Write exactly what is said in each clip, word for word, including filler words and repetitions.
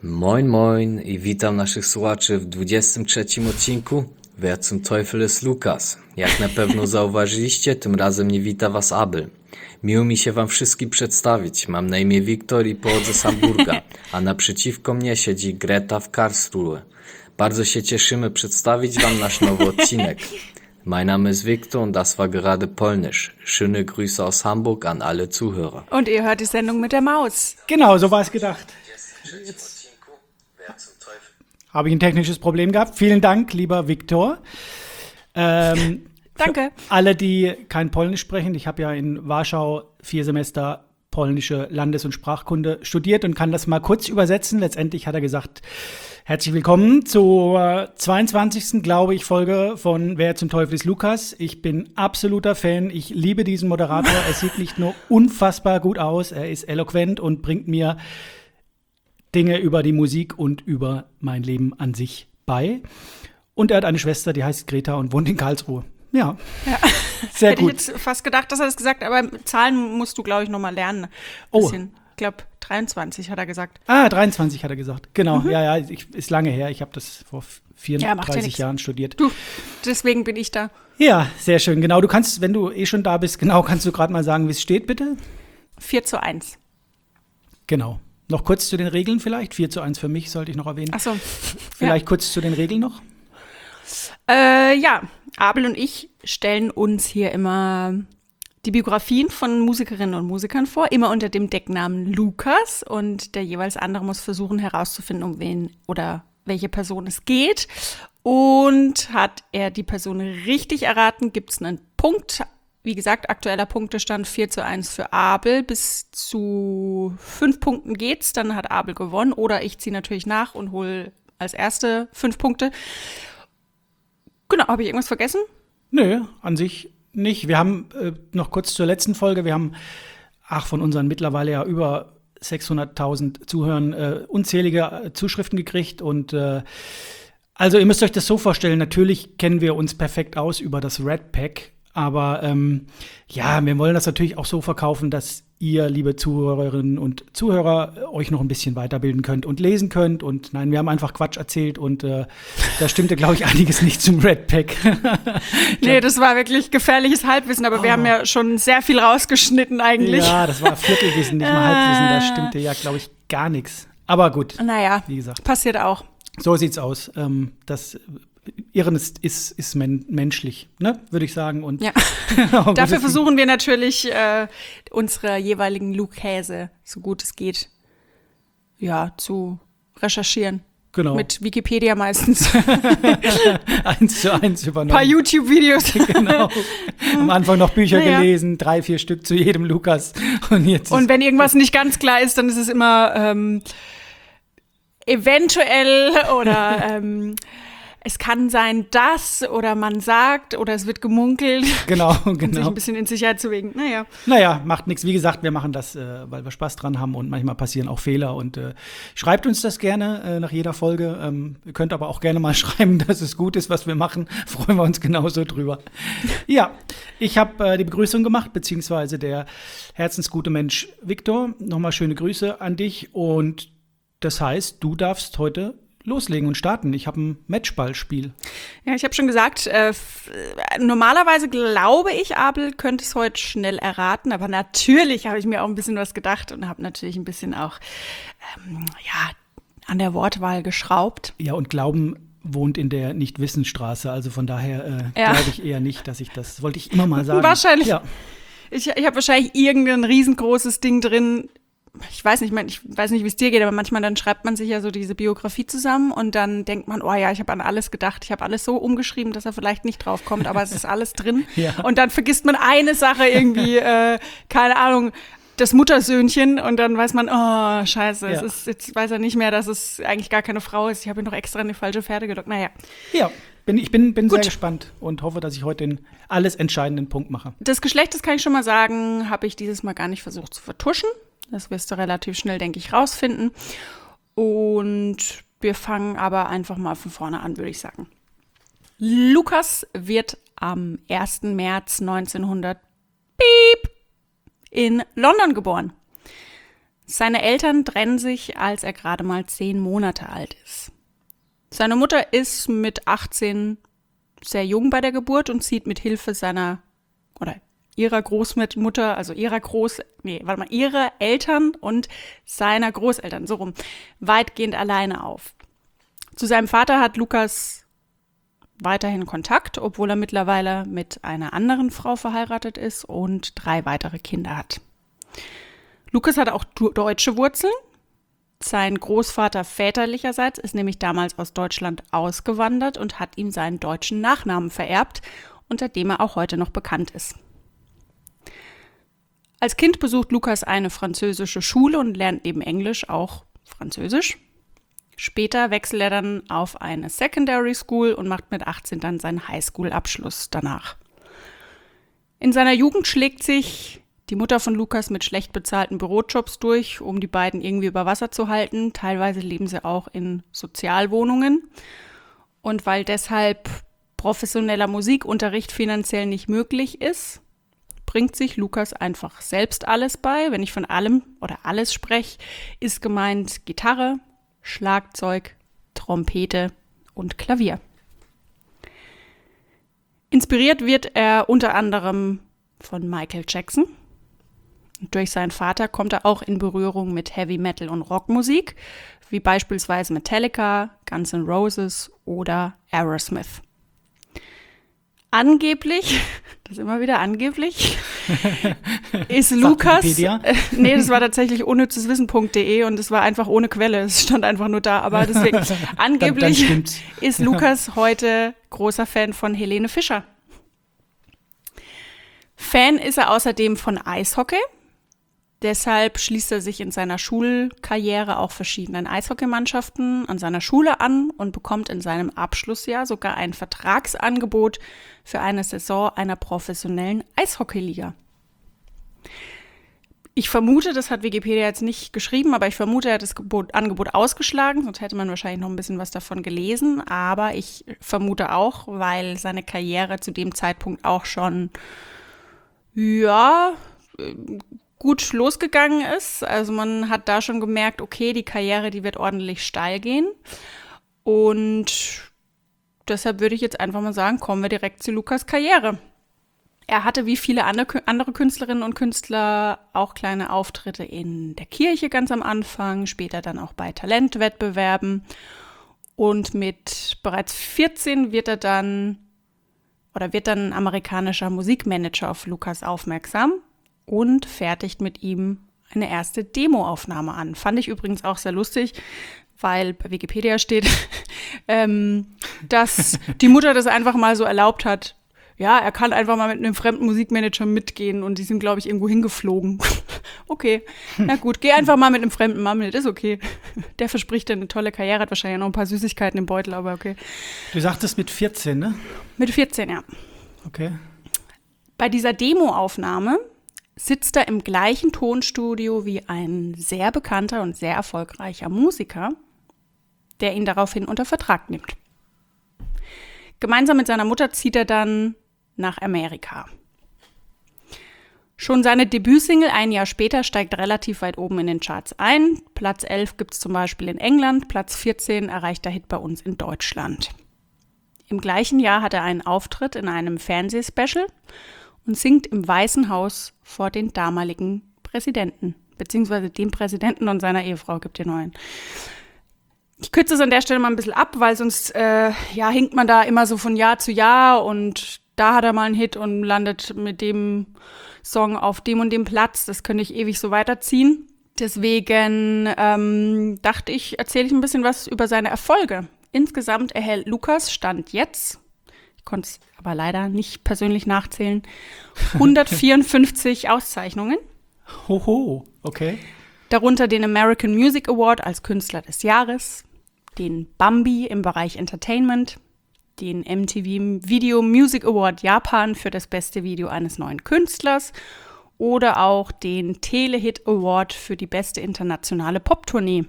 Moin moin i witam naszych słuchaczy w dwudziestym trzecim odcinku Wer zum Teufel ist Lukas? Jak na pewno zauważyliście, tym razem nie wita was Abel. Miło mi się wam wszystkim przedstawić. Mam na imię Wiktor i pochodzę z Hamburga, a naprzeciwko mnie siedzi Greta w Karlsruhe. Bardzo się cieszymy przedstawić wam nasz nowy odcinek. Mein Name ist Viktor und das war gerade Polnisch. Schöne Grüße aus Hamburg an alle Zuhörer. Und ihr hört die Sendung mit der Maus. Genau, so war es gedacht. Jetzt habe ich ein technisches Problem gehabt. Vielen Dank, lieber Viktor. Ähm, Danke. Alle, die kein Polnisch sprechen, ich habe ja in Warschau vier Semester polnische Landes- und Sprachkunde studiert und kann das mal kurz übersetzen. Letztendlich hat er gesagt, herzlich willkommen zur zweiundzwanzigsten glaube ich, Folge von Wer zum Teufel ist Lukas. Ich bin absoluter Fan. Ich liebe diesen Moderator. Er sieht nicht nur unfassbar gut aus, er ist eloquent und bringt mir Dinge über die Musik und über mein Leben an sich bei. Und er hat eine Schwester, die heißt Greta und wohnt in Karlsruhe. Ja, Ja. sehr Hätte gut. ich jetzt fast gedacht, dass er das gesagt hat, aber Zahlen musst du, glaube ich, noch mal lernen. Ein Oh. bisschen. Ich glaube, dreiundzwanzig hat er gesagt. Ah, dreiundzwanzig hat er gesagt. Genau, ja, ja, ich, ist lange her. Ich habe das vor Ja, macht ja vierunddreißig nix. Jahren studiert. Du, deswegen bin ich da. Ja, sehr schön. Genau, du kannst, wenn du eh schon da bist, genau, kannst du gerade mal sagen, wie es steht, bitte? vier zu eins. Genau. Noch kurz zu den Regeln vielleicht. vier zu eins für mich sollte ich noch erwähnen. Achso. Vielleicht kurz zu den Regeln noch. Äh, ja, Abel und ich stellen uns hier immer die Biografien von Musikerinnen und Musikern vor, immer unter dem Decknamen Lukas. Und der jeweils andere muss versuchen herauszufinden, um wen oder welche Person es geht. Und hat er die Person richtig erraten, gibt es einen Punkt. Wie gesagt, aktueller Punktestand vier zu eins für Abel. Bis zu fünf Punkten geht's, dann hat Abel gewonnen. Oder ich ziehe natürlich nach und hole als erste fünf Punkte. Genau, habe ich irgendwas vergessen? Nö, an sich nicht. Wir haben äh, noch kurz zur letzten Folge, wir haben, ach, von unseren mittlerweile ja über sechshunderttausend Zuhörern äh, unzählige äh, Zuschriften gekriegt. Und äh, also ihr müsst euch das so vorstellen, natürlich kennen wir uns perfekt aus über das Red Pack. Aber ähm, ja, wir wollen das natürlich auch so verkaufen, dass ihr, liebe Zuhörerinnen und Zuhörer, euch noch ein bisschen weiterbilden könnt und lesen könnt. Und nein, wir haben einfach Quatsch erzählt und äh, da stimmte, glaube ich, einiges nicht zum Red Pack. Nee, das war wirklich gefährliches Halbwissen, aber wir Oh. haben ja schon sehr viel rausgeschnitten eigentlich. Ja, das war Viertelwissen, nicht mal Halbwissen. Da stimmte ja, glaube ich, gar nichts. Aber gut, Naja, wie gesagt, passiert auch. so sieht's aus. Ähm, das Irren ist, ist, ist men menschlich, ne, würde ich sagen. Und Ja. Aber Dafür das- versuchen wir natürlich, äh, unsere jeweiligen Lukäse, so gut es geht, ja, zu recherchieren. Genau. Mit Wikipedia meistens. eins zu eins Ein übernommen. paar YouTube-Videos. Genau. Am Anfang noch Bücher Naja. gelesen, drei, vier Stück zu jedem Lukas. Und jetzt Und ist, wenn irgendwas nicht ganz klar ist, dann ist es immer ähm, eventuell oder ähm, es kann sein, dass oder man sagt oder es wird gemunkelt, genau, um sich genau. ein bisschen in Sicherheit zu wiegen. Naja. Naja, macht nichts. Wie gesagt, wir machen das, äh, weil wir Spaß dran haben und manchmal passieren auch Fehler. Und äh, schreibt uns das gerne äh, nach jeder Folge. Ähm, ihr könnt aber auch gerne mal schreiben, dass es gut ist, was wir machen. Freuen wir uns genauso drüber. Ja, ich habe äh, die Begrüßung gemacht, beziehungsweise der herzensgute Mensch Viktor. Nochmal schöne Grüße an dich. Und das heißt, du darfst heute loslegen und starten. Ich habe ein Matchballspiel. Ja, ich habe schon gesagt, äh, f- normalerweise glaube ich, Abel könnte es heute schnell erraten, aber natürlich habe ich mir auch ein bisschen was gedacht und habe natürlich ein bisschen auch ähm, ja, an der Wortwahl geschraubt. Ja, und Glauben wohnt in der Nicht-Wissensstraße. Also von daher äh, Ja. glaube ich eher nicht, dass ich das, das wollte ich immer mal sagen. Wahrscheinlich. Ja, Ich, ich habe wahrscheinlich irgendein riesengroßes Ding drin. Ich weiß nicht, ich weiß nicht, wie es dir geht, aber manchmal dann schreibt man sich ja so diese Biografie zusammen und dann denkt man, oh ja, ich habe an alles gedacht, ich habe alles so umgeschrieben, dass er vielleicht nicht drauf kommt, aber es ist alles drin. Ja. Und dann vergisst man eine Sache irgendwie, äh, keine Ahnung, das Muttersöhnchen und dann weiß man, oh, scheiße, es Ja. ist, jetzt weiß er nicht mehr, dass es eigentlich gar keine Frau ist. Ich habe ihn noch extra in die falsche Pferde gelockt. Naja, ja. Bin, ich bin, bin sehr Gut. gespannt und hoffe, dass ich heute den alles entscheidenden Punkt mache. das Geschlecht, das kann ich schon mal sagen, habe ich dieses Mal gar nicht versucht zu vertuschen. Das wirst du relativ schnell, denke ich, rausfinden. Und wir fangen aber einfach mal von vorne an, würde ich sagen. Lukas wird am ersten März neunzehnhundert piep, in London geboren. Seine Eltern trennen sich, als er gerade mal zehn Monate alt ist. Seine Mutter ist mit achtzehn sehr jung bei der Geburt und zieht mit Hilfe seiner oder ihrer Großmutter, also ihrer Groß, nee, warte mal, ihrer Eltern und seiner Großeltern, so rum, weitgehend alleine auf. Zu seinem Vater hat Lukas weiterhin Kontakt, obwohl er mittlerweile mit einer anderen Frau verheiratet ist und drei weitere Kinder hat. Lukas hat auch deutsche Wurzeln. Sein Großvater väterlicherseits ist nämlich damals aus Deutschland ausgewandert und hat ihm seinen deutschen Nachnamen vererbt, unter dem er auch heute noch bekannt ist. Als Kind besucht Lukas eine französische Schule und lernt neben Englisch auch Französisch. Später wechselt er dann auf eine Secondary School und macht mit achtzehn dann seinen Highschool-Abschluss danach. In seiner Jugend schlägt sich die Mutter von Lukas mit schlecht bezahlten Bürojobs durch, um die beiden irgendwie über Wasser zu halten. Teilweise leben sie auch in Sozialwohnungen. Und weil deshalb professioneller Musikunterricht finanziell nicht möglich ist, bringt sich Lukas einfach selbst alles bei. Wenn ich von allem oder alles spreche, ist gemeint Gitarre, Schlagzeug, Trompete und Klavier. Inspiriert wird er unter anderem von Michael Jackson. Durch seinen Vater kommt er auch in Berührung mit Heavy Metal und Rockmusik, wie beispielsweise Metallica, Guns N' Roses oder Aerosmith. Angeblich, das ist immer wieder angeblich, ist Lukas, Wikipedia? äh, nee, das war tatsächlich unnützeswissen punkt de und es war einfach ohne Quelle, es stand einfach nur da, aber deswegen, angeblich dann, dann stimmt's. ist Lukas heute großer Fan von Helene Fischer. Fan ist er außerdem von Eishockey. Deshalb schließt er sich in seiner Schulkarriere auch verschiedenen Eishockeymannschaften an seiner Schule an und bekommt in seinem Abschlussjahr sogar ein Vertragsangebot für eine Saison einer professionellen Eishockeyliga. Ich vermute, das hat Wikipedia jetzt nicht geschrieben, aber ich vermute, er hat das Gebot, Angebot ausgeschlagen, sonst hätte man wahrscheinlich noch ein bisschen was davon gelesen. Aber ich vermute auch, weil seine Karriere zu dem Zeitpunkt auch schon, ja, gut losgegangen ist. Also man hat da schon gemerkt, okay, die Karriere, die wird ordentlich steil gehen. Und deshalb würde ich jetzt einfach mal sagen, kommen wir direkt zu Lukas' Karriere. Er hatte wie viele andere Künstlerinnen und Künstler auch kleine Auftritte in der Kirche ganz am Anfang, später dann auch bei Talentwettbewerben. Und mit bereits vierzehn wird er dann oder wird dann ein amerikanischer Musikmanager auf Lukas aufmerksam und fertigt mit ihm eine erste Demoaufnahme an. Fand ich übrigens auch sehr lustig, weil bei Wikipedia steht, ähm, dass die Mutter das einfach mal so erlaubt hat. Ja, er kann einfach mal mit einem fremden Musikmanager mitgehen und die sind, glaube ich, irgendwo hingeflogen. Okay, na gut, geh einfach mal mit einem fremden Mann mit, ist okay. Der verspricht dir eine tolle Karriere, hat wahrscheinlich noch ein paar Süßigkeiten im Beutel, aber okay. Du sagtest mit vierzehn, ne? Mit vierzehn, ja. Okay. Bei dieser Demoaufnahme sitzt er im gleichen Tonstudio wie ein sehr bekannter und sehr erfolgreicher Musiker, der ihn daraufhin unter Vertrag nimmt. Gemeinsam mit seiner Mutter zieht er dann nach Amerika. Schon seine Debütsingle ein Jahr später steigt relativ weit oben in den Charts ein. Platz elf gibt es zum Beispiel in England, Platz vierzehn erreicht der Hit bei uns in Deutschland. Im gleichen Jahr hat er einen Auftritt in einem Fernsehspecial und singt im Weißen Haus vor den damaligen Präsidenten, beziehungsweise dem Präsidenten und seiner Ehefrau, gibt ihr neuen. Ich kürze es an der Stelle mal ein bisschen ab, weil sonst äh, ja, hinkt man da immer so von Jahr zu Jahr und da hat er mal einen Hit und landet mit dem Song auf dem und dem Platz. Das könnte ich ewig so weiterziehen. Deswegen ähm, dachte ich, erzähle ich ein bisschen was über seine Erfolge. Insgesamt erhält Lukas, Stand jetzt, ich konnte es aber leider nicht persönlich nachzählen, hundertvierundfünfzig Auszeichnungen. Hoho, okay. Darunter den American Music Award als Künstler des Jahres, den Bambi im Bereich Entertainment, den M T V Video Music Award Japan für das beste Video eines neuen Künstlers oder auch den Telehit Award für die beste internationale Poptournee.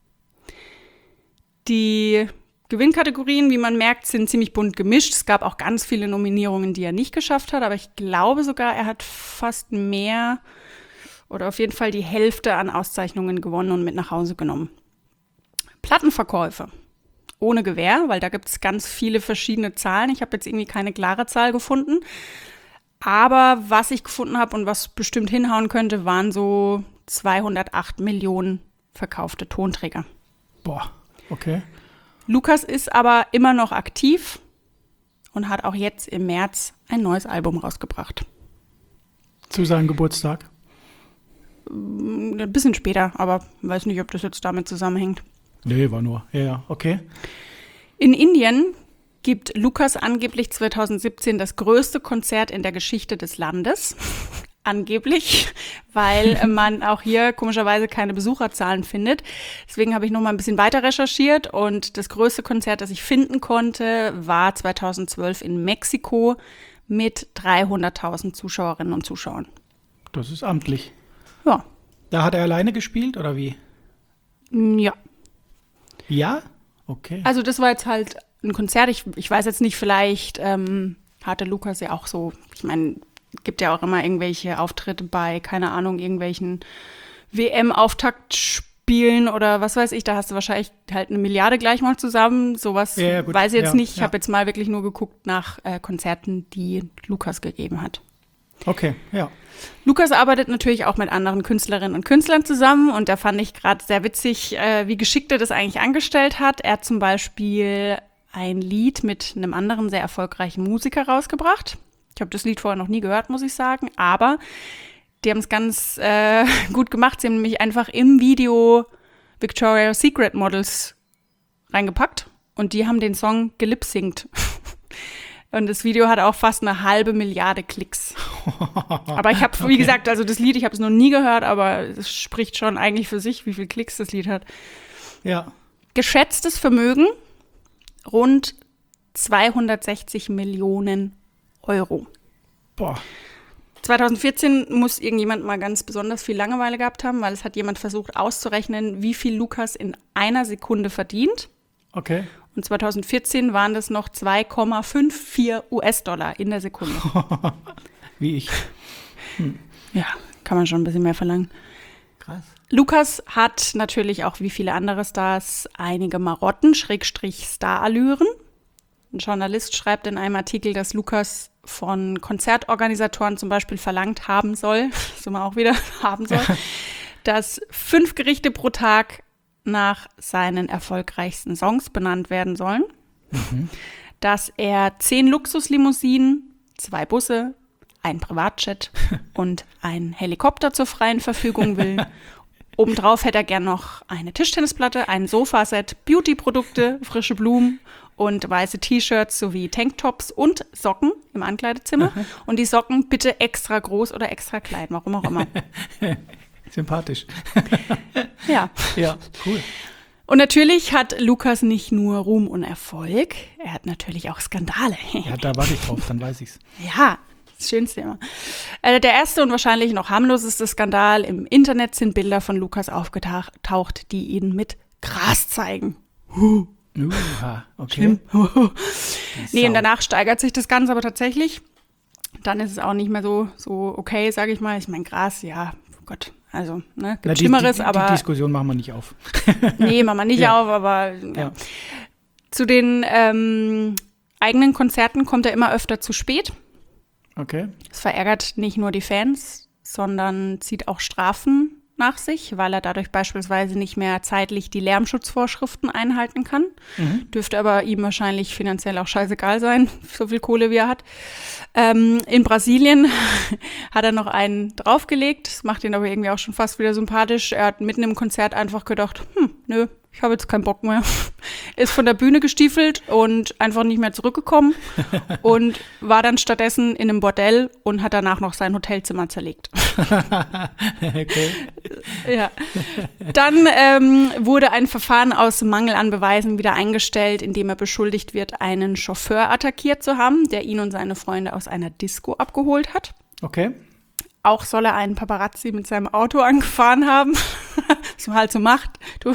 Die Gewinnkategorien, wie man merkt, sind ziemlich bunt gemischt. Es gab auch ganz viele Nominierungen, die er nicht geschafft hat, aber ich glaube sogar, er hat fast mehr oder auf jeden Fall die Hälfte an Auszeichnungen gewonnen und mit nach Hause genommen. Plattenverkäufe. Ohne Gewähr, weil da gibt es ganz viele verschiedene Zahlen. Ich habe jetzt irgendwie keine klare Zahl gefunden. Aber was ich gefunden habe und was bestimmt hinhauen könnte, waren so zweihundertacht Millionen verkaufte Tonträger. Boah, okay. Lukas ist aber immer noch aktiv und hat auch jetzt im März ein neues Album rausgebracht. Zu seinem Geburtstag? Ein bisschen später, aber weiß nicht, ob das jetzt damit zusammenhängt. Nee, war nur. Ja, ja, okay. In Indien gibt Lukas angeblich zweitausendsiebzehn das größte Konzert in der Geschichte des Landes. Angeblich, weil man auch hier komischerweise keine Besucherzahlen findet. Deswegen habe ich noch mal ein bisschen weiter recherchiert und das größte Konzert, das ich finden konnte, war zweitausendzwölf in Mexiko mit dreihunderttausend Zuschauerinnen und Zuschauern. Das ist amtlich. Ja. Da hat er alleine gespielt oder wie? Ja. Ja? Okay. Also das war jetzt halt ein Konzert. Ich, ich weiß jetzt nicht, vielleicht ähm, hatte Lukas ja auch so, ich meine, gibt ja auch immer irgendwelche Auftritte bei, keine Ahnung, irgendwelchen W M-Auftaktspielen oder was weiß ich. Da hast du wahrscheinlich halt eine Milliarde gleich mal zusammen. Sowas Ja, ja, gut. weiß ich jetzt Ja, nicht. Ich ja. habe jetzt mal wirklich nur geguckt nach äh, Konzerten, die Lukas gegeben hat. Okay, ja. Lukas arbeitet natürlich auch mit anderen Künstlerinnen und Künstlern zusammen und da fand ich gerade sehr witzig, äh, wie geschickt er das eigentlich angestellt hat. Er hat zum Beispiel ein Lied mit einem anderen sehr erfolgreichen Musiker rausgebracht. Ich habe das Lied vorher noch nie gehört, muss ich sagen, aber die haben es ganz äh, gut gemacht. Sie haben nämlich einfach im Video Victoria's Secret Models reingepackt und die haben den Song gelipsingt. Und das Video hat auch fast eine halbe Milliarde Klicks. Aber ich habe, wie Okay. gesagt, also das Lied, ich habe es noch nie gehört, aber es spricht schon eigentlich für sich, wie viele Klicks das Lied hat. Ja. Geschätztes Vermögen rund zweihundertsechzig Millionen Euro. Boah. zweitausendvierzehn muss irgendjemand mal ganz besonders viel Langeweile gehabt haben, weil es hat jemand versucht auszurechnen, wie viel Lukas in einer Sekunde verdient. Okay. Und zweitausendvierzehn waren das noch zwei Komma vierundfünfzig US-Dollar in der Sekunde. Wie ich. Ja, kann man schon ein bisschen mehr verlangen. Krass. Lukas hat natürlich auch wie viele andere Stars einige Marotten, Schrägstrich Starallüren. Ein Journalist schreibt in einem Artikel, dass Lukas von Konzertorganisatoren zum Beispiel verlangt haben soll, so man auch wieder haben soll, dass fünf Gerichte pro Tag nach seinen erfolgreichsten Songs benannt werden sollen, Mhm. dass er zehn Luxuslimousinen, zwei Busse, ein Privatjet und einen Helikopter zur freien Verfügung will. Obendrauf hätte er gern noch eine Tischtennisplatte, ein Sofaset, Beauty-Produkte, frische Blumen und weiße T-Shirts sowie Tanktops und Socken im Ankleidezimmer. Und die Socken bitte extra groß oder extra klein, warum auch immer. Sympathisch. Ja. Ja, cool. Und natürlich hat Lukas nicht nur Ruhm und Erfolg, er hat natürlich auch Skandale. Ja, da warte ich drauf, dann weiß ich's. Ja, das Schönste immer. Äh, der erste und wahrscheinlich noch harmloseste Skandal im Internet sind Bilder von Lukas aufgetaucht, die ihn mit Gras zeigen. Uha, okay. Nee, und danach steigert sich das Ganze aber tatsächlich. Dann ist es auch nicht mehr so, so okay, sage ich mal. Ich meine, Gras, ja, oh Gott, also, ne, gibt Na, die, Schlimmeres, die, die, aber Die Diskussion machen wir nicht auf. nee, machen wir nicht Ja. auf, aber ja. Ja. Zu den ähm, eigenen Konzerten kommt er immer öfter zu spät. Okay. Es verärgert nicht nur die Fans, sondern zieht auch Strafen nach sich, weil er dadurch beispielsweise nicht mehr zeitlich die Lärmschutzvorschriften einhalten kann. Mhm. Dürfte aber ihm wahrscheinlich finanziell auch scheißegal sein, so viel Kohle wie er hat. Ähm, in Brasilien hat er noch einen draufgelegt, das macht ihn aber irgendwie auch schon fast wieder sympathisch. Er hat mitten im Konzert einfach gedacht, hm, nö, ich habe jetzt keinen Bock mehr. Ist von der Bühne gestiefelt und einfach nicht mehr zurückgekommen und war dann stattdessen in einem Bordell und hat danach noch sein Hotelzimmer zerlegt. Okay. Ja. Dann ähm, wurde ein Verfahren aus Mangel an Beweisen wieder eingestellt, indem er beschuldigt wird, einen Chauffeur attackiert zu haben, der ihn und seine Freunde aus einer Disco abgeholt hat. Okay. Auch soll er einen Paparazzi mit seinem Auto angefahren haben, was man halt so macht. Du.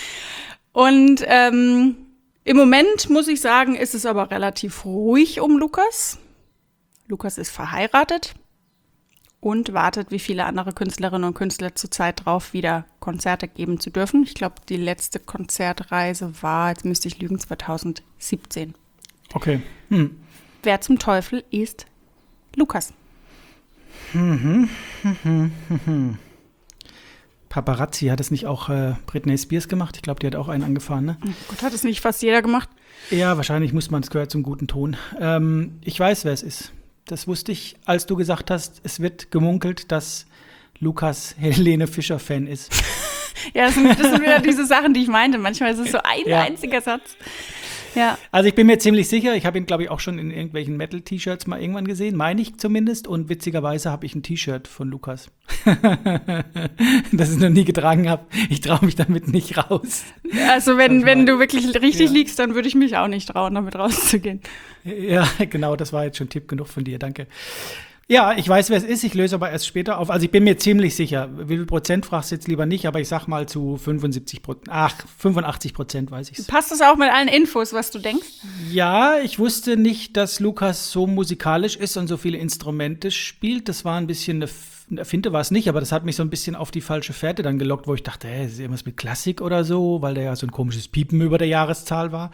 Und ähm, im Moment, muss ich sagen, ist es aber relativ ruhig um Lukas. Lukas ist verheiratet und wartet wie viele andere Künstlerinnen und Künstler zurzeit drauf, wieder Konzerte geben zu dürfen. Ich glaube, die letzte Konzertreise war, jetzt müsste ich lügen, zwanzig siebzehn. Okay. Hm. Wer zum Teufel ist Lukas? Paparazzi, hat es nicht auch äh, Britney Spears gemacht? Ich glaube, die hat auch einen angefahren, ne? Oh Gott, hat es nicht fast jeder gemacht? Ja, wahrscheinlich muss man, es gehört zum guten Ton. Ähm, ich weiß, wer es ist. Das wusste ich, als du gesagt hast, es wird gemunkelt, dass Lukas Helene Fischer-Fan ist. Ja, das sind, das sind wieder diese Sachen, die ich meinte. Manchmal ist es so ein Ja. einziger Satz. Ja. Also ich bin mir ziemlich sicher, ich habe ihn, glaube ich, auch schon in irgendwelchen Metal-T-Shirts mal irgendwann gesehen, meine ich zumindest. Und witzigerweise habe ich ein T-Shirt von Lukas, das ich noch nie getragen habe. Ich traue mich damit nicht raus. Also wenn, Das wenn war- du wirklich richtig ja. liegst, dann würde ich mich auch nicht trauen, damit rauszugehen. Ja, genau, das war jetzt schon Tipp genug von dir, danke. Ja, ich weiß, wer es ist, ich löse aber erst später auf. Also ich bin mir ziemlich sicher, wie viel Prozent fragst du jetzt lieber nicht, aber ich sag mal zu fünfundsiebzig Prozent, ach, fünfundachtzig Prozent weiß ich's. Passt das auch mit allen Infos, was du denkst? Ja, ich wusste nicht, dass Lukas so musikalisch ist und so viele Instrumente spielt. Das war ein bisschen eine, F- eine Finte war es nicht, aber das hat mich so ein bisschen auf die falsche Fährte dann gelockt, wo ich dachte, hä, ist irgendwas mit Klassik oder so, weil da ja so ein komisches Piepen über der Jahreszahl war.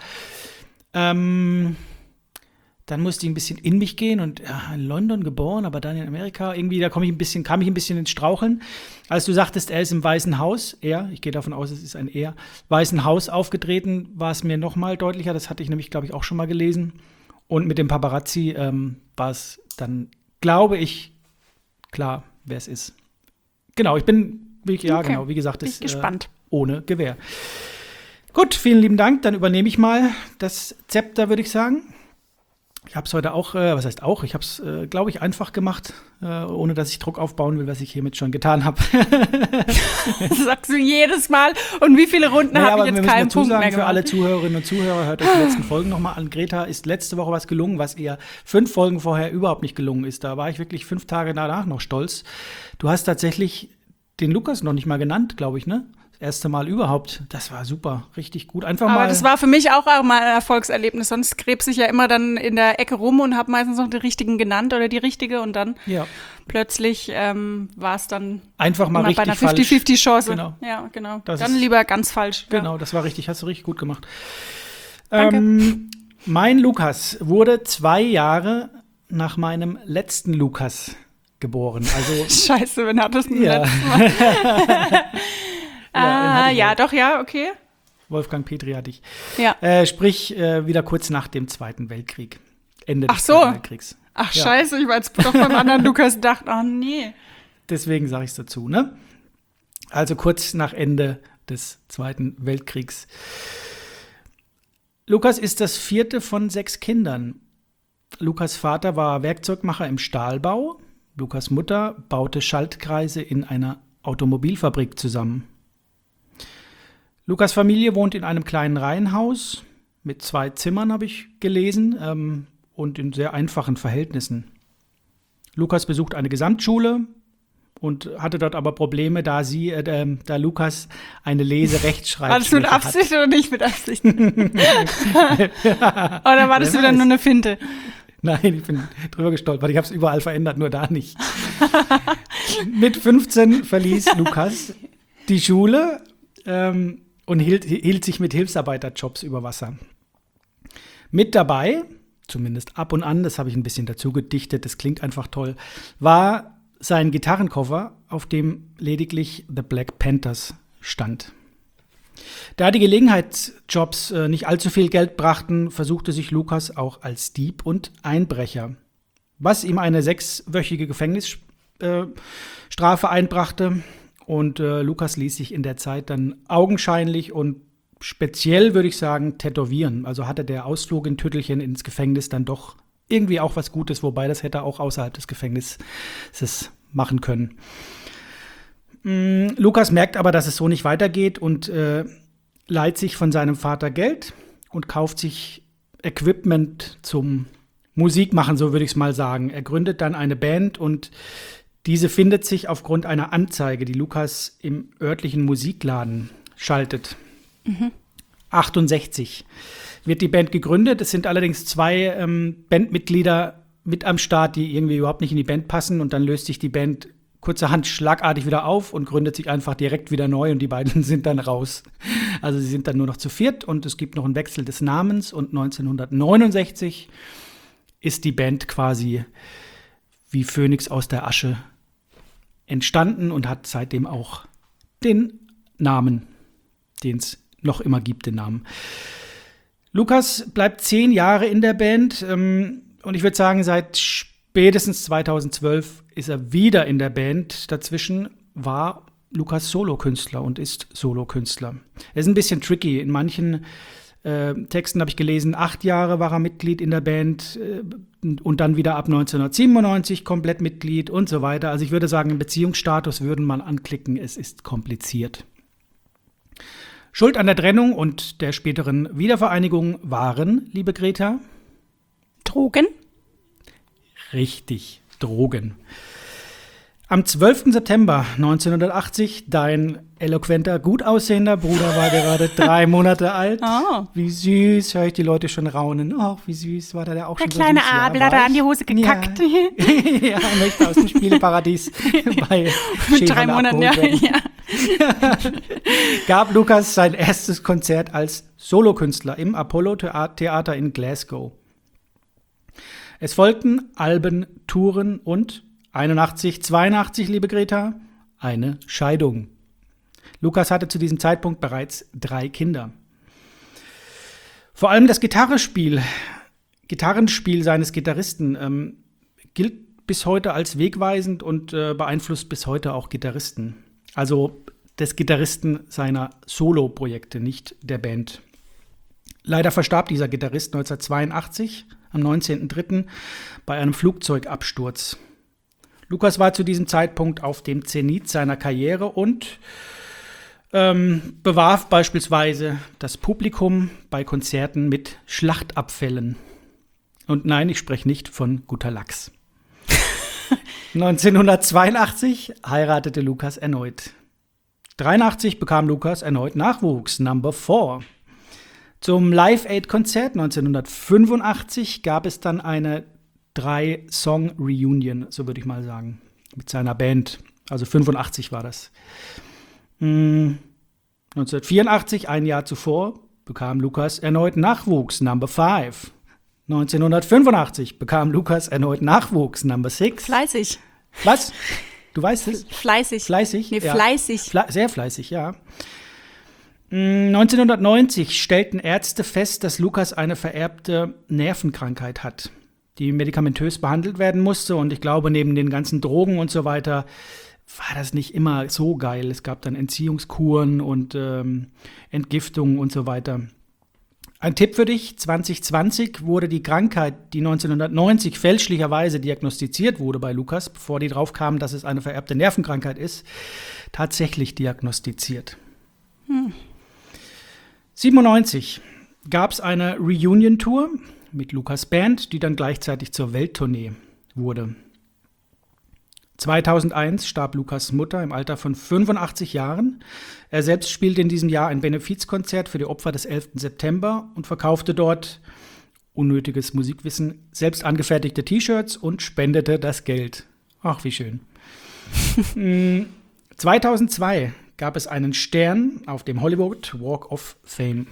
Ähm, dann musste ich ein bisschen in mich gehen und ja, in London geboren, aber dann in Amerika. Irgendwie, da komme ich ein bisschen, kam ich ein bisschen ins Straucheln. Als du sagtest, er ist im Weißen Haus, er, ich gehe davon aus, es ist ein er, Weißen Haus aufgetreten, war es mir noch mal deutlicher. Das hatte ich nämlich, glaube ich, auch schon mal gelesen. Und mit dem Paparazzi ähm, war es dann, glaube ich, klar, wer es ist. Genau, ich bin, wie, ja Okay. genau, wie gesagt, Bin ist ich gespannt. Äh, ohne Gewehr. Gut, vielen lieben Dank. Dann übernehme ich mal das Zepter, würde ich sagen. Ich habe es heute auch, äh, was heißt auch, ich habe es, äh, glaube ich, einfach gemacht, äh, ohne dass ich Druck aufbauen will, was ich hiermit schon getan habe. Das sagst du jedes Mal. Und wie viele Runden Naja, habe aber ich wir jetzt müssen keinen dazu Punkt mehr sagen, für gemacht? alle Zuhörerinnen und Zuhörer, hört euch die letzten Folgen nochmal an. Greta ist letzte Woche was gelungen, was ihr fünf Folgen vorher überhaupt nicht gelungen ist. Da war ich wirklich fünf Tage danach noch stolz. Du hast tatsächlich den Lukas noch nicht mal genannt, glaube ich, ne? Das erste Mal überhaupt. Das war super, richtig gut. Einfach Aber mal. das war für mich auch mal ein Erfolgserlebnis. Sonst krebs ich ja immer dann in der Ecke rum und habe meistens noch den richtigen genannt oder die richtige. Und dann ja, plötzlich ähm, war es dann einfach mal immer bei richtig einer falsch. fünfzig fünfzig Chance. Genau. Ja, genau. Das Dann ist- lieber ganz falsch. Ja. Genau, das war richtig, hast du richtig gut gemacht. Danke. Ähm, mein Lukas wurde zwei Jahre nach meinem letzten Lukas geboren. Also Scheiße, wenn hat das denn Ja. letztes Mal? Ja, den Ah, hatte ich ja, auch. doch, ja, okay. Wolfgang Petri hatte ich. Ja. Äh, sprich, äh, wieder kurz nach dem Zweiten Weltkrieg. Ende Ach des so. Zweiten Weltkriegs. Ach, Ja. scheiße, ich war jetzt doch beim anderen Lukas gedacht, oh nee. Deswegen sage ich es dazu, ne? Also kurz nach Ende des Zweiten Weltkriegs. Lukas ist das vierte von sechs Kindern. Lukas Vater war Werkzeugmacher im Stahlbau. Lukas Mutter baute Schaltkreise in einer Automobilfabrik zusammen. Lukas Familie wohnt in einem kleinen Reihenhaus mit zwei Zimmern, habe ich gelesen, ähm, und in sehr einfachen Verhältnissen. Lukas besucht eine Gesamtschule und hatte dort aber Probleme, da sie, äh, ähm, da Lukas eine Lese-Rechtschreibschwäche War das mit hat. Absicht oder nicht mit Absicht? Oder war das Wer wieder weiß. nur eine Finte? Nein, ich bin drüber gestolpert. Ich habe es überall verändert, nur da nicht. Mit fünfzehn verließ Lukas die Schule ähm, und hielt, hielt sich mit Hilfsarbeiterjobs über Wasser. Mit dabei, zumindest ab und an, das habe ich ein bisschen dazu gedichtet, das klingt einfach toll, war sein Gitarrenkoffer, auf dem lediglich The Black Panthers stand. Da die Gelegenheitsjobs äh, nicht allzu viel Geld brachten, versuchte sich Lukas auch als Dieb und Einbrecher, was ihm eine sechswöchige Gefängnisstrafe äh, einbrachte. Und äh, Lukas ließ sich in der Zeit dann augenscheinlich und speziell, würde ich sagen, tätowieren. Also hatte der Ausflug in Tüttelchen ins Gefängnis dann doch irgendwie auch was Gutes, wobei das hätte er auch außerhalb des Gefängnisses machen können. Mm, Lukas merkt aber, dass es so nicht weitergeht und äh, leiht sich von seinem Vater Geld und kauft sich Equipment zum Musikmachen, so würde ich es mal sagen. Er gründet dann eine Band und diese findet sich aufgrund einer Anzeige, die Lukas im örtlichen Musikladen schaltet. Mhm. achtundsechzig wird die Band gegründet. Es sind allerdings zwei ähm, Bandmitglieder mit am Start, die irgendwie überhaupt nicht in die Band passen und dann löst sich die Band kurzerhand schlagartig wieder auf und gründet sich einfach direkt wieder neu und die beiden sind dann raus. Also sie sind dann nur noch zu viert und es gibt noch einen Wechsel des Namens und neunzehnhundertneunundsechzig ist die Band quasi wie Phönix aus der Asche entstanden und hat seitdem auch den Namen, den es noch immer gibt, den Namen. Lukas bleibt zehn Jahre in der Band ähm, und ich würde sagen, seit spätestens zweitausendzwölf ist er wieder in der Band. Dazwischen war Lukas Solokünstler und ist Solokünstler. Er ist ein bisschen tricky. In manchen äh, Texten habe ich gelesen, acht Jahre war er Mitglied in der Band äh, und dann wieder ab neunzehnhundertsiebenundneunzig komplett Mitglied und so weiter. Also ich würde sagen, im Beziehungsstatus würden man anklicken, es ist kompliziert. Schuld an der Trennung und der späteren Wiedervereinigung waren, liebe Greta? Drogen? Richtig, Drogen. Am zwölften September neunzehnhundertachtzig, dein eloquenter, gut aussehender Bruder war gerade drei Monate alt. Oh. Wie süß, höre ich die Leute schon raunen. Ach, wie süß, war da der auch Der schon so kleine süß? Ja, Abel war hat er an ich? die Hose gekackt. Ja, ja, er möchte aus dem Spieleparadies bei Mit Schäfern drei Monaten, ja. abgeholt werden. ja. Gab Lukas sein erstes Konzert als Solokünstler im Apollo-Theater in Glasgow. Es folgten Alben, Touren und einundachtzig, zweiundachtzig, liebe Greta, eine Scheidung. Lukas hatte zu diesem Zeitpunkt bereits drei Kinder. Vor allem das Gitarrespiel, Gitarrenspiel seines Gitarristen ähm, gilt bis heute als wegweisend und äh, beeinflusst bis heute auch Gitarristen. Also des Gitarristen seiner Solo-Projekte, nicht der Band. Leider verstarb dieser Gitarrist neunzehnhundertzweiundachtzig am neunzehnten dritten bei einem Flugzeugabsturz. Lukas war zu diesem Zeitpunkt auf dem Zenit seiner Karriere und ähm, bewarf beispielsweise das Publikum bei Konzerten mit Schlachtabfällen. Und nein, ich spreche nicht von guter Lachs. neunzehnhundertzweiundachtzig heiratete Lukas erneut. dreiundachtzig bekam Lukas erneut Nachwuchs, Number Four. Zum Live-Aid-Konzert neunzehnhundertfünfundachtzig gab es dann eine Drei-Song-Reunion, so würde ich mal sagen, mit seiner Band. Also fünfundachtzig war das. Hm, neunzehnhundertvierundachtzig, ein Jahr zuvor, bekam Lukas erneut Nachwuchs, Number Five. neunzehnhundertfünfundachtzig bekam Lukas erneut Nachwuchs, Number Six. Fleißig. Was? Du weißt es? Fleißig. Fleißig? Nee, Ja. fleißig. Fle- sehr fleißig, ja. Mm, neunzehnhundertneunzig stellten Ärzte fest, dass Lukas eine vererbte Nervenkrankheit hat, die medikamentös behandelt werden musste. Und ich glaube, neben den ganzen Drogen und so weiter war das nicht immer so geil. Es gab dann Entziehungskuren und ähm, Entgiftungen und so weiter. Ein Tipp für dich, zwanzig zwanzig wurde die Krankheit, die neunzehnhundertneunzig fälschlicherweise diagnostiziert wurde bei Lukas, bevor die drauf kamen, dass es eine vererbte Nervenkrankheit ist, tatsächlich diagnostiziert. Hm. siebenundneunzig gab es eine Reunion-Tour mit Lukas Band, die dann gleichzeitig zur Welttournee wurde. zweitausendeins starb Lukas Mutter im Alter von fünfundachtzig Jahren. Er selbst spielte in diesem Jahr ein Benefizkonzert für die Opfer des elften September und verkaufte dort, unnötiges Musikwissen, selbst angefertigte T-Shirts und spendete das Geld. Ach, wie schön. zweitausendzwei gab es einen Stern auf dem Hollywood Walk of Fame.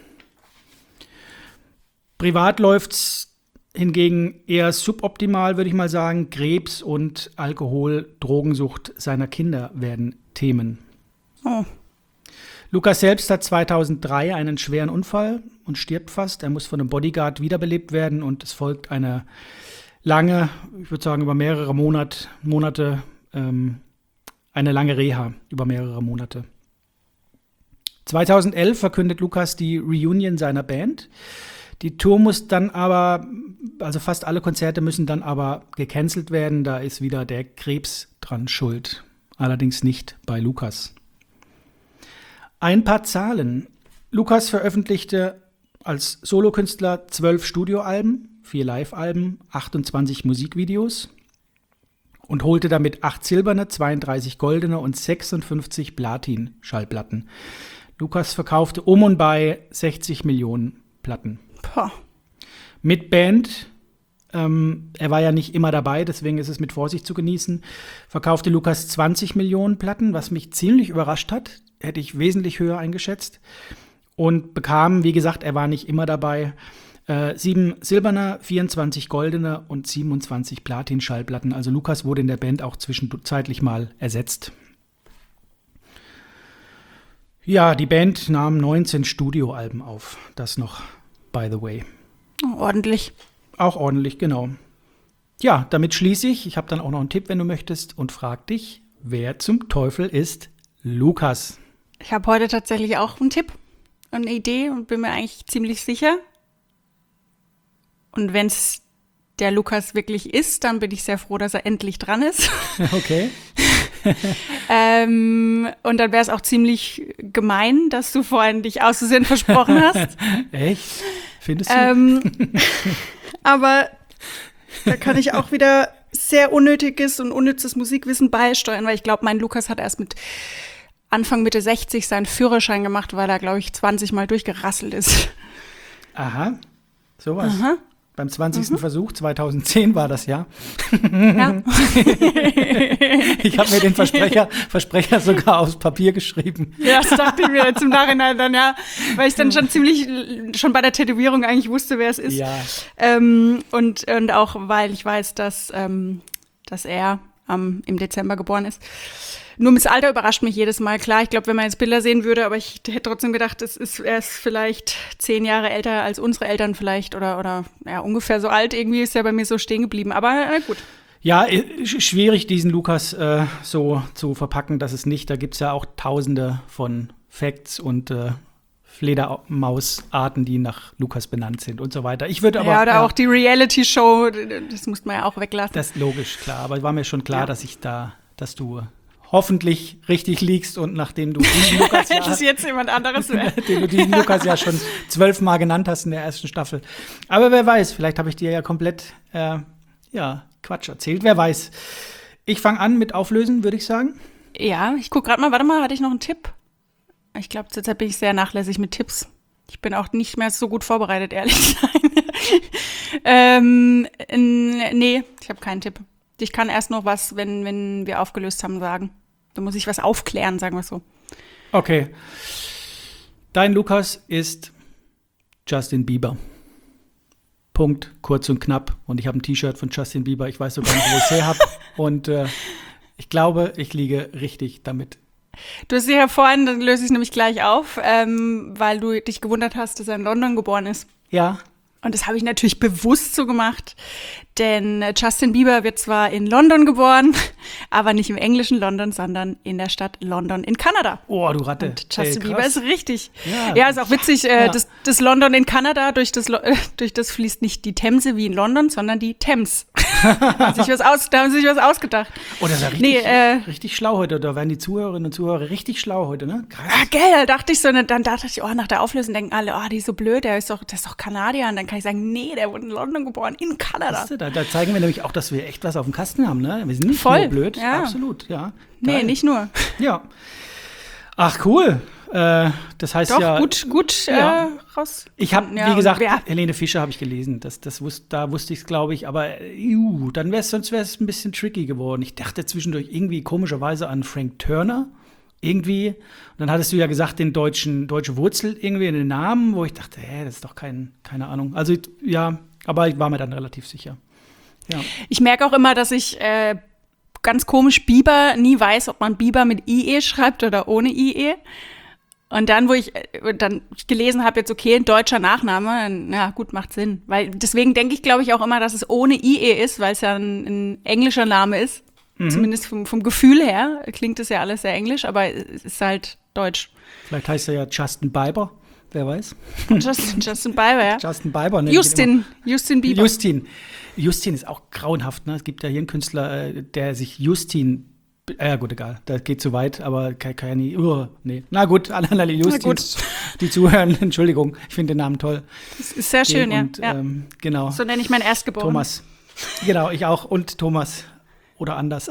Privat läuft's hingegen eher suboptimal, würde ich mal sagen. Krebs und Alkohol, Drogensucht seiner Kinder werden Themen. Oh. Lukas selbst hat zweitausenddrei einen schweren Unfall und stirbt fast. Er muss von einem Bodyguard wiederbelebt werden und es folgt eine lange, ich würde sagen über mehrere Monat, Monate, ähm, eine lange Reha über mehrere Monate. zweitausendelf verkündet Lukas die Reunion seiner Band. Die Tour muss dann aber, also fast alle Konzerte müssen dann aber gecancelt werden. Da ist wieder der Krebs dran schuld. Allerdings nicht bei Lukas. Ein paar Zahlen. Lukas veröffentlichte als Solokünstler zwölf Studioalben, vier Live-Alben, achtundzwanzig Musikvideos und holte damit acht silberne, zweiunddreißig goldene und sechsundfünfzig Platin-Schallplatten. Lukas verkaufte um und bei sechzig Millionen Platten. Poh. Mit Band Ähm, er war ja nicht immer dabei, deswegen ist es mit Vorsicht zu genießen. Verkaufte Lukas zwanzig Millionen Platten, was mich ziemlich überrascht hat. Hätte ich wesentlich höher eingeschätzt. Und bekam, wie gesagt, er war nicht immer dabei, äh, sieben silberne, vierundzwanzig goldene und siebenundzwanzig Platin-Schallplatten. Also Lukas wurde in der Band auch zwischenzeitlich mal ersetzt. Ja, die Band nahm neunzehn Studioalben auf. Das noch, by the way. Oh, ordentlich. Auch ordentlich, genau. Ja, damit schließe ich. Ich habe dann auch noch einen Tipp, wenn du möchtest, und frag dich, wer zum Teufel ist Lukas? Ich habe heute tatsächlich auch einen Tipp und eine Idee und bin mir eigentlich ziemlich sicher. Und wenn es der Lukas wirklich ist, dann bin ich sehr froh, dass er endlich dran ist. Okay. ähm, und dann wäre es auch ziemlich gemein, dass du vorhin dich aus Versehen versprochen hast. Echt? Findest du? Ähm, aber da kann ich auch wieder sehr unnötiges und unnützes Musikwissen beisteuern, weil ich glaube, mein Lukas hat erst mit Anfang Mitte sechzig seinen Führerschein gemacht, weil er, glaube ich, zwanzig Mal durchgerasselt ist. Aha, sowas. Aha. Beim zwanzigsten Versuch, zweitausendzehn war das ja. Ja. Ich habe mir den Versprecher, Versprecher sogar aufs Papier geschrieben. Ja, das dachte ich mir jetzt im Nachhinein dann, ja, weil ich dann schon ziemlich, schon bei der Tätowierung eigentlich wusste, wer es ist. Ja. Ähm, und, und auch, weil ich weiß, dass, ähm, dass er ähm, im Dezember geboren ist. Nur das Alter überrascht mich jedes Mal. Klar, ich glaube, wenn man jetzt Bilder sehen würde, aber ich hätte trotzdem gedacht, es ist, er ist vielleicht zehn Jahre älter als unsere Eltern vielleicht oder, oder ja, ungefähr so alt. Irgendwie ist er bei mir so stehen geblieben. Aber äh, gut. Ja, sch- schwierig, diesen Lukas äh, so zu verpacken, dass es nicht. Da gibt es ja auch tausende von Facts und äh, Fledermausarten, die nach Lukas benannt sind und so weiter. Ich würde aber. Ja, oder ja, auch die Reality-Show, das muss man ja auch weglassen. Das ist logisch, klar. Aber war mir schon klar, Ja. dass ich da, dass du hoffentlich richtig liegst und nachdem du diesen Lukas ja, Dass jetzt jemand anderes wäre. den du diesen Lukas ja schon zwölfmal genannt hast in der ersten Staffel. Aber wer weiß, vielleicht habe ich dir ja komplett äh, ja, Quatsch erzählt. Wer weiß. Ich fange an mit Auflösen, würde ich sagen. Ja, ich gucke gerade mal, warte mal, hatte ich noch einen Tipp? Ich glaube, zurzeit bin ich sehr nachlässig mit Tipps. Ich bin auch nicht mehr so gut vorbereitet, ehrlich sein. ähm, n- nee, ich habe keinen Tipp. Ich kann erst noch was, wenn, wenn wir aufgelöst haben, sagen. Da muss ich was aufklären, sagen wir so. Okay. Dein Lukas ist Justin Bieber. Punkt, kurz und knapp. Und ich habe ein T-Shirt von Justin Bieber. Ich weiß sogar nicht, wo ich es her habe. Und äh, ich glaube, ich liege richtig damit. Du hast ja vorhin, dann löse ich es nämlich gleich auf, ähm, weil du dich gewundert hast, dass er in London geboren ist. Ja. Und das habe ich natürlich bewusst so gemacht, denn Justin Bieber wird zwar in London geboren, aber nicht im englischen London, sondern in der Stadt London in Kanada. Oh, du Ratte. Und Justin Ey, Bieber krass. ist richtig. Ja. Ja, ist auch witzig, äh, Ja. das, das London in Kanada, durch das, Lo- äh, durch das fließt nicht die Themse wie in London, sondern die Thames. Haben sich was aus, da haben sie sich was ausgedacht. Oh, das ist ja richtig, Nee, äh, richtig schlau heute. Da werden die Zuhörerinnen und Zuhörer richtig schlau heute, ne? Krass. Ah, gell, da dachte ich so, und dann dachte ich, oh, nach der Auflösung denken alle, oh, die ist so blöd, der ist doch, der ist doch Kanadier. Und dann kann ich sagen, nee, der wurde in London geboren, in Kanada. Weißt du, Da, da zeigen wir nämlich auch, dass wir echt was auf dem Kasten haben, ne? Wir sind nicht Voll, nur blöd. ja. Absolut, ja. Nee, Geil. nicht nur. Ja. Ach, cool. Äh, das heißt Doch, ja. gut, gut ja. äh, raus. Ich habe, Ja, wie und gesagt, wer- Helene Fischer habe ich gelesen. Das, das wus, da wusste ich es, glaube ich. Aber äh, juh, dann wär's, sonst wäre es ein bisschen tricky geworden. Ich dachte zwischendurch irgendwie komischerweise an Frank Turner. Irgendwie. Und dann hattest du ja gesagt, den deutschen, deutsche Wurzel irgendwie in den Namen, wo ich dachte, hä, das ist doch kein, keine Ahnung. Also, ja, aber ich war mir dann relativ sicher. Ja. Ich merke auch immer, dass ich äh, ganz komisch Bieber nie weiß, ob man Bieber mit I E schreibt oder ohne I E. Und dann, wo ich äh, dann gelesen habe, jetzt okay, ein deutscher Nachname, dann, ja gut, macht Sinn. Weil deswegen denke ich, glaube ich, auch immer, dass es ohne I E ist, weil es ja ein, ein englischer Name ist. Mhm. Zumindest vom, vom Gefühl her klingt es ja alles sehr englisch, aber es ist halt deutsch. Vielleicht heißt er ja Justin Bieber. Wer weiß? Justin, Justin Bieber, ja. Justin Bieber. nenn ich ihn Justin, Justin immer. Bieber. Justin. Justin ist auch grauenhaft. Ne? Es gibt ja hier einen Künstler, äh, der sich Justin. Äh, ja, gut, egal. Das geht zu weit, aber kann, kann ja nie. Uh, nee. Na gut, alle, alle Justins, gut. die zuhören. Entschuldigung, ich finde den Namen toll. Das ist sehr schön, ja. Und, ja. Ähm, genau. So nenne ich meinen Erstgeborenen. Thomas. Genau, ich auch. Und Thomas. Oder anders.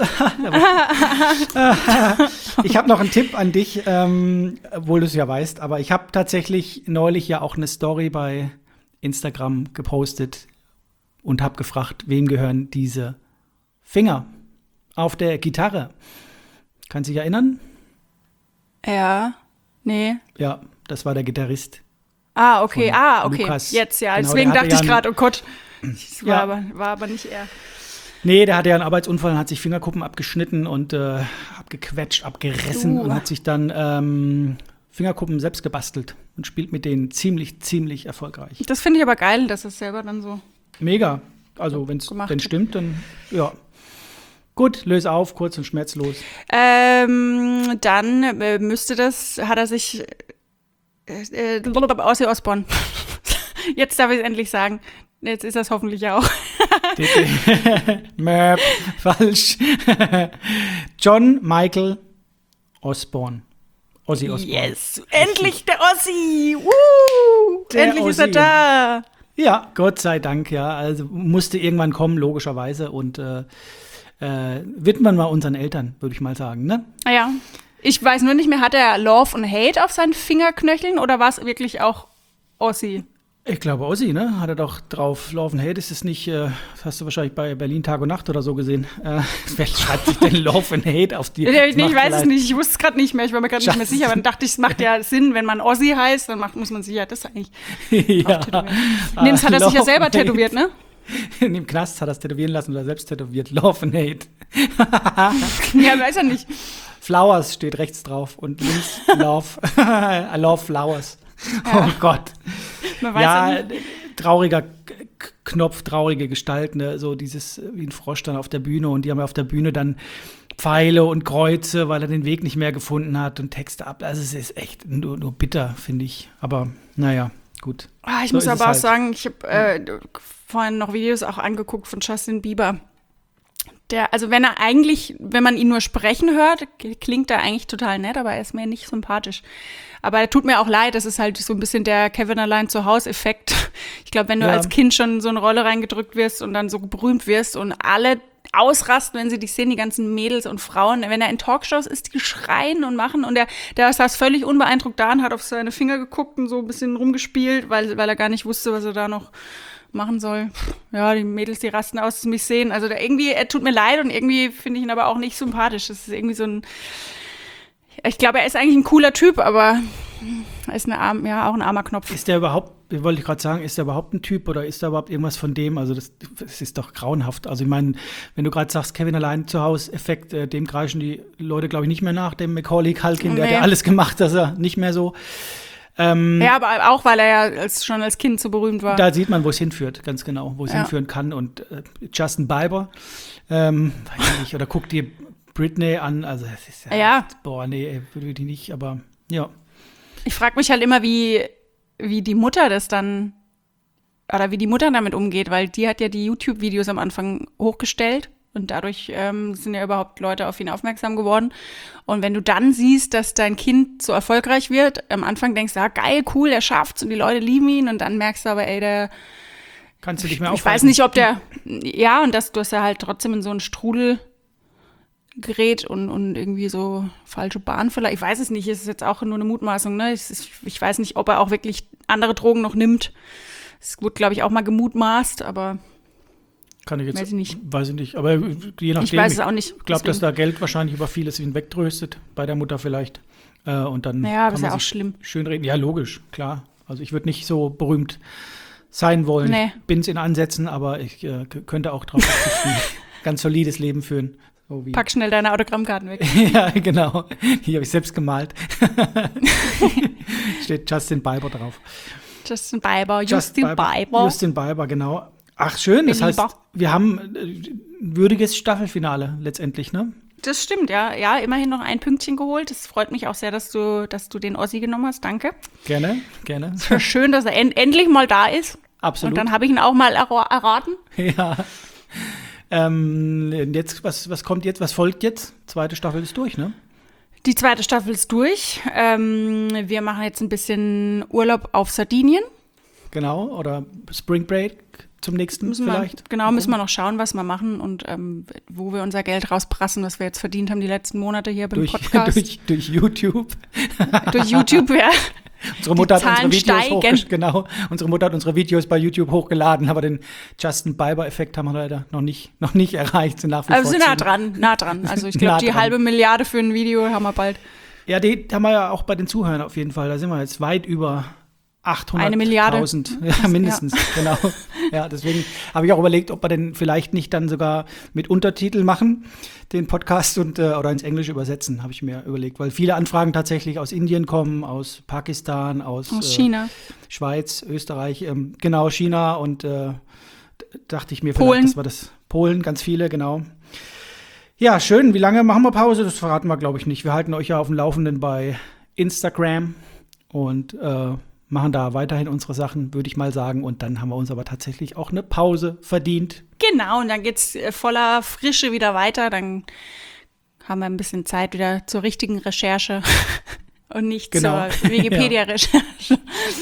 Ich habe noch einen Tipp an dich, ähm, obwohl du es ja weißt, aber ich habe tatsächlich neulich ja auch eine Story bei Instagram gepostet, und habe gefragt, wem gehören diese Finger auf der Gitarre? Kannst du dich erinnern? Ja, nee. Ja, das war der Gitarrist. Ah, okay, Von ah, okay. Lukas. Jetzt, ja. Genau, Deswegen der hatte dachte ich ja gerade, oh Gott. Das war, Ja. aber, war aber nicht er. Nee, der hatte ja einen Arbeitsunfall und hat sich Fingerkuppen abgeschnitten und äh, abgequetscht, abgerissen Uh. und hat sich dann ähm, Fingerkuppen selbst gebastelt und spielt mit denen ziemlich, ziemlich erfolgreich. Das finde ich aber geil, dass es selber dann so. Mega. Also, wenn es Gemacht denn hat. stimmt, dann ja. Gut, löse auf, kurz und schmerzlos. Ähm, dann äh, müsste das, hat er sich äh, äh, Ozzy Osbourne. Jetzt darf ich es endlich sagen. Jetzt ist das hoffentlich auch. Möp, falsch. John Michael Osborne. Ozzy Osbourne. Yes, endlich der Ossi. Woo! Der Endlich ist er Ossi. da. Ja, Gott sei Dank, ja. Also musste irgendwann kommen, logischerweise. Und äh, äh, widmen wir unseren Eltern, würde ich mal sagen, ne? Ja, ich weiß nur nicht mehr, hat er Love und Hate auf seinen Fingerknöcheln oder war es wirklich auch Ossi? Ich glaube, Ozzy, ne? Hat er doch drauf Love and Hate. Ist es nicht, äh, das hast du wahrscheinlich bei Berlin Tag und Nacht oder so gesehen. Äh, wer schreibt sich denn Love and Hate auf die Ja, ich, Macht ich weiß es vielleicht? nicht, ich wusste es gerade nicht mehr, ich war mir gerade nicht mehr Scheiße. sicher, aber dann dachte ich, es macht ja Sinn, wenn man Ossi heißt, dann macht, muss man sich ja das eigentlich Ja. tätowieren. Nee, das hat er sich ja Love selber and Hate. tätowiert, ne? In dem Knast hat er es tätowieren lassen oder selbst tätowiert. Love and Hate. Ja, weiß er nicht. Flowers steht rechts drauf und links Love. I love flowers. Oh Gott. Man weiß Ja, ja nicht. trauriger K- K- Knopf, traurige Gestalt, ne? So dieses äh, wie ein Frosch dann auf der Bühne und die haben ja auf der Bühne dann Pfeile und Kreuze, weil er den Weg nicht mehr gefunden hat und Texte ab. Also es ist echt nur, nur bitter, finde ich. Aber naja, gut. Ah, ich So muss ist aber es auch halt. sagen, ich habe äh, vorhin noch Videos auch angeguckt von Justin Bieber. Der, also wenn er eigentlich, wenn man ihn nur sprechen hört, klingt er eigentlich total nett, aber er ist mir nicht sympathisch. Aber er tut mir auch leid, das ist halt so ein bisschen der Kevin allein zu Hause Effekt. Ich glaube, wenn du Ja. als Kind schon in so eine Rolle reingedrückt wirst und dann so berühmt wirst und alle ausrasten, wenn sie dich sehen, die ganzen Mädels und Frauen, wenn er in Talkshows ist, die schreien und machen und der, der saß völlig unbeeindruckt da und hat auf seine Finger geguckt und so ein bisschen rumgespielt, weil, weil er gar nicht wusste, was er da noch machen soll. Ja, die Mädels, die rasten aus, dass mich sehen. Also der irgendwie, er tut mir leid und irgendwie finde ich ihn aber auch nicht sympathisch. Das ist irgendwie so ein, ich glaube, er ist eigentlich ein cooler Typ, aber er ist eine arm, ja, auch ein armer Knopf. Ist der überhaupt, wollte ich gerade sagen, ist der überhaupt ein Typ oder ist da überhaupt irgendwas von dem? Also das, das ist doch grauenhaft. Also ich meine, wenn du gerade sagst, Kevin allein zu Hause, Effekt, äh, dem kreischen die Leute, glaube ich, nicht mehr nach, dem Macaulay Culkin, der hat Nee. ja alles gemacht, dass er nicht mehr so. Ähm, Ja, aber auch, weil er ja als, schon als Kind so berühmt war. Da sieht man, wo es hinführt, ganz genau, wo es Ja. hinführen kann. Und äh, Justin Bieber, ähm, weiß ich nicht, oder guck dir Britney an, also es ist ja, Ja. boah, nee, ey, würde die nicht, aber ja. Ich frage mich halt immer, wie, wie die Mutter das dann, oder wie die Mutter damit umgeht, weil die hat ja die YouTube-Videos am Anfang hochgestellt und dadurch ähm, sind ja überhaupt Leute auf ihn aufmerksam geworden. Und wenn du dann siehst, dass dein Kind so erfolgreich wird, am Anfang denkst du, ja, geil, cool, der schafft's und die Leute lieben ihn und dann merkst du aber, ey, der, Kannst du dich mehr ich aufhalten. weiß nicht, ob der, ja, und dass du hast ja halt trotzdem in so einen Strudel gerät und, und irgendwie so falsche Bahn vielleicht. Ich weiß es nicht, es ist jetzt auch nur eine Mutmaßung, ne? Ich, ich weiß nicht, ob er auch wirklich andere Drogen noch nimmt. Es wurde, glaube ich, auch mal gemutmaßt, aber Kann ich jetzt, weiß ich nicht. Weiß ich nicht, aber je nachdem. ich weiß es auch nicht. Ich glaube, dass Deswegen- da Geld wahrscheinlich über vieles ihn wegtröstet, bei der Mutter vielleicht. Äh, und dann Ja, aber kann ist man ja auch sich schlimm. schön reden. Ja, logisch, klar. Also ich würde nicht so berühmt sein wollen. Nee. Ich bin es in Ansätzen, aber ich äh, k- könnte auch drauf verzichten. Ganz solides Leben führen. So wie Pack schnell deine Autogrammkarten weg. ja, genau. Die habe ich selbst gemalt. Steht Justin Bieber drauf. Justin Bieber, Just Justin Bieber. Justin Bieber, genau. Ach, schön. Das heißt, Belieber. wir haben äh, ein würdiges Staffelfinale letztendlich, ne? Das stimmt, ja. Ja, immerhin noch ein Pünktchen geholt. Das freut mich auch sehr, dass du, dass du den Ossi genommen hast. Danke. Gerne, gerne. Schön, dass er en endlich mal da ist. Absolut. Und dann habe ich ihn auch mal erra- erraten. Ja. Ähm, jetzt, was, was kommt jetzt? Was folgt jetzt? Zweite Staffel ist durch, ne? Die zweite Staffel ist durch. Ähm, wir machen jetzt ein bisschen Urlaub auf Sardinien. Genau. Oder Spring Break zum nächsten Müssen vielleicht. wir, genau, müssen wir noch schauen, was wir machen und ähm, wo wir unser Geld rausprassen, was wir jetzt verdient haben die letzten Monate hier beim durch, Podcast. durch, durch YouTube. Durch YouTube, ja. Unsere Mutter hat Zahlen unsere Videos steigen. hochgeladen. Genau. Unsere Mutter hat unsere Videos bei YouTube hochgeladen, aber den Justin Bieber-Effekt haben wir leider noch nicht, noch nicht erreicht. Sind nach wie Aber wir vor sind nah zehn. dran, nah dran. Also ich Nah glaube, die dran. halbe Milliarde für ein Video haben wir bald. Ja, die haben wir ja auch bei den Zuhörern auf jeden Fall. Da sind wir jetzt weit über Eine Milliarde. achthunderttausend. Ja, mindestens, genau. Ja, deswegen habe ich auch überlegt, ob wir den vielleicht nicht dann sogar mit Untertitel machen, den Podcast und äh, oder ins Englische übersetzen, habe ich mir überlegt, weil viele Anfragen tatsächlich aus Indien kommen, aus Pakistan, aus, Aus äh, China. Schweiz, Österreich, ähm, genau, China und äh, d- dachte ich mir Polen. vielleicht, das war das Polen, ganz viele, genau. Ja, schön. Wie lange machen wir Pause? Das verraten wir, glaube ich, nicht. Wir halten euch ja auf dem Laufenden bei Instagram und äh, machen da weiterhin unsere Sachen, würde ich mal sagen. Und dann haben wir uns aber tatsächlich auch eine Pause verdient. Genau, und dann geht's äh, voller Frische wieder weiter. Dann haben wir ein bisschen Zeit wieder zur richtigen Recherche und nicht Genau. zur Wikipedia-Recherche.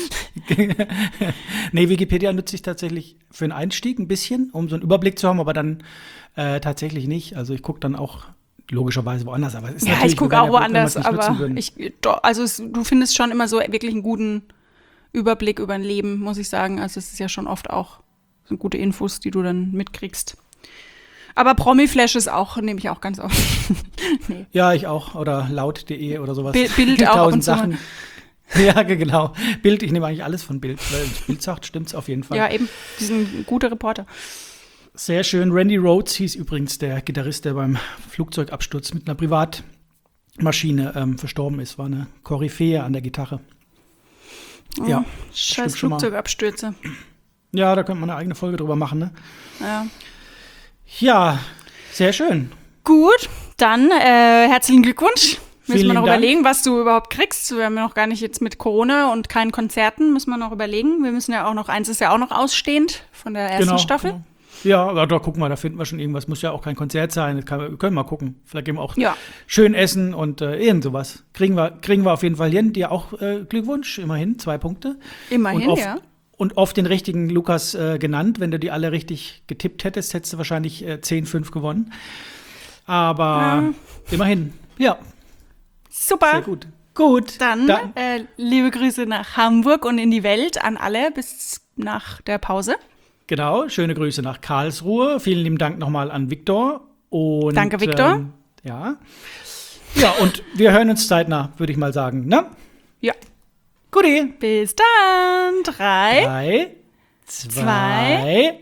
Nee, Wikipedia nutze ich tatsächlich für einen Einstieg ein bisschen, um so einen Überblick zu haben, aber dann äh, tatsächlich nicht. Also ich gucke dann auch logischerweise woanders. Aber es ist Ja, natürlich, ich gucke wir auch wären ja blöd, wenn wir woanders, es nicht nutzen aber würden. ich, doch, also es, du findest schon immer so wirklich einen guten Überblick über ein Leben, muss ich sagen. Also es ist ja schon oft auch so gute Infos, die du dann mitkriegst. Aber Promi-Flash ist auch, nehme ich auch ganz oft. Nee. Ja, ich auch. Oder laut punkt de oder sowas. Bi- Bild auch ab und Tausend zu mal. Sachen. Ja, ge- genau. Bild, ich nehme eigentlich alles von Bild. Weil Bild sagt, stimmt's auf jeden Fall. Ja, eben, die sind gute Reporter. Sehr schön. Randy Rhoads hieß übrigens der Gitarrist, der beim Flugzeugabsturz mit einer Privatmaschine ähm, verstorben ist. War eine Koryphäe an der Gitarre. Ja, Scheiß stimmt schon mal. Flugzeugabstürze. Ja, da könnte man eine eigene Folge drüber machen, ne? Ja. Ja, sehr schön. Gut, dann äh, herzlichen Glückwunsch. Müssen Vielen wir noch Dank. überlegen, was du überhaupt kriegst. Wir haben ja noch gar nicht jetzt mit Corona und keinen Konzerten, müssen wir noch überlegen. Wir müssen ja auch noch, eins ist ja auch noch ausstehend von der ersten Genau, Staffel. genau. Ja, aber da gucken wir, da finden wir schon irgendwas. Muss ja auch kein Konzert sein. Das kann, wir können mal gucken. Vielleicht gehen wir auch Ja. schön essen und äh, irgend sowas. Kriegen wir, kriegen wir auf jeden Fall hin. Dir auch äh, Glückwunsch, immerhin, zwei Punkte. Immerhin, und oft, ja. Und oft den richtigen Lukas äh, genannt. Wenn du die alle richtig getippt hättest, hättest du wahrscheinlich äh, zehn fünf gewonnen. Aber immerhin, ja, Super. sehr gut. Gut, Dann, dann äh, liebe Grüße nach Hamburg und in die Welt an alle bis nach der Pause. genau, schöne Grüße nach Karlsruhe. Vielen lieben Dank nochmal an Viktor. Und, Danke, Viktor. Ähm, ja. Ja, und wir hören uns zeitnah, würde ich mal sagen. Ne? Ja. Guti. Bis dann. Drei. Drei, zwei, Zwei.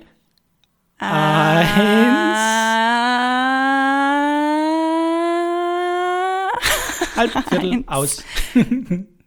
eins. Ah. Halb, Viertel, aus.